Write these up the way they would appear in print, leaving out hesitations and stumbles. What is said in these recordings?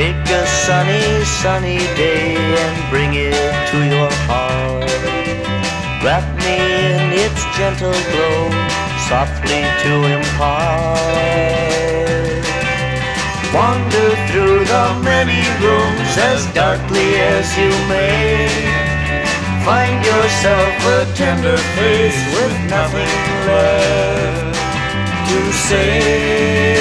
Take a sunny, sunny day and bring it to your heart. Wrap me in its gentle glow, softly to impart. Wander through the many rooms as darkly as you may. Find yourself a tender face with nothing left to say.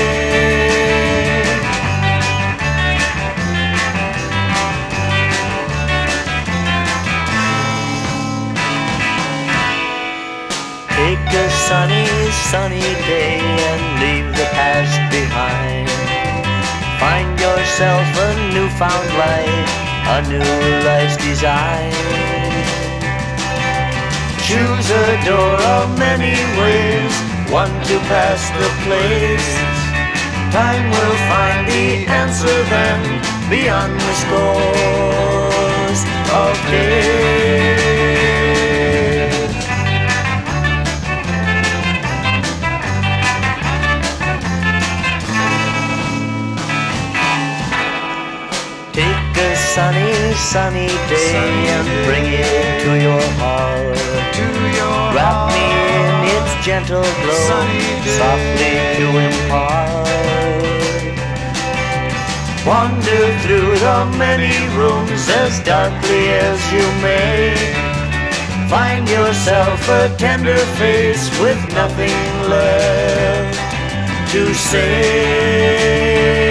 Take a sunny, sunny day and leave the past behind. Find yourself a newfound life, a new life's design. Choose a door of many ways, one to pass the place. Time will find the answer then, beyond the scores of days. Take a sunny, sunny day and bring it to your heart. Wrap me in its gentle glow, softly to impart. Wander through the many rooms as darkly as you may. Find yourself a tender face with nothing left to say.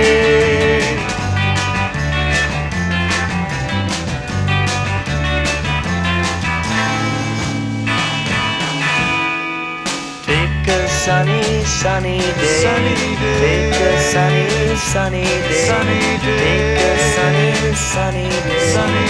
Take a sunny, sunny day. Take a sunny, sunny day. Take a sunny, sunny day.